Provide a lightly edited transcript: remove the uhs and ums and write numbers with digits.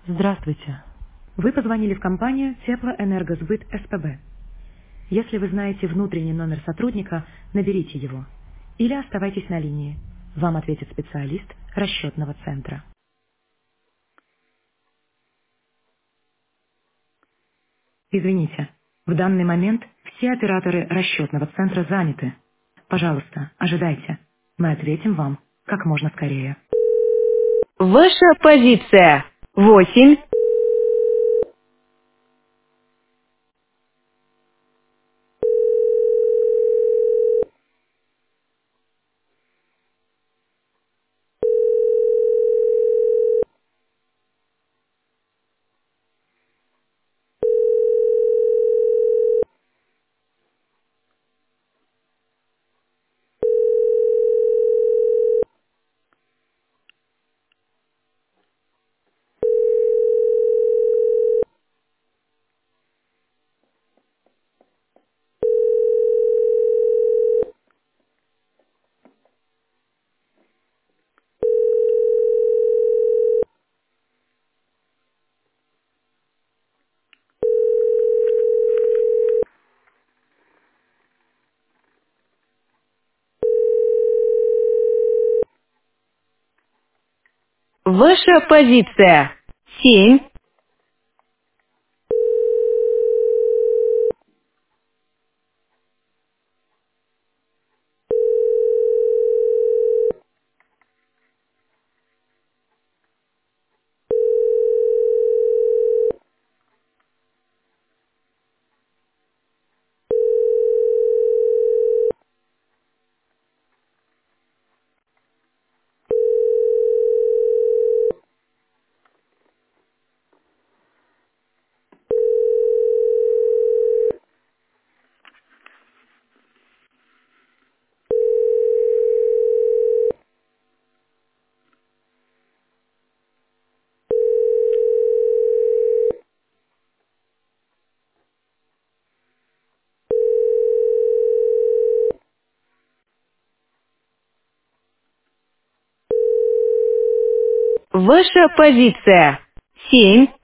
Здравствуйте. Вы позвонили в компанию Теплоэнергосбыт СПБ. Если вы знаете внутренний номер сотрудника, наберите его. Или оставайтесь на линии. Вам ответит специалист расчетного центра. Извините, в данный момент все операторы расчетного центра заняты. Пожалуйста, ожидайте. Мы ответим вам как можно скорее. Ваша позиция 8. Ваша позиция 7. Ваша позиция 7.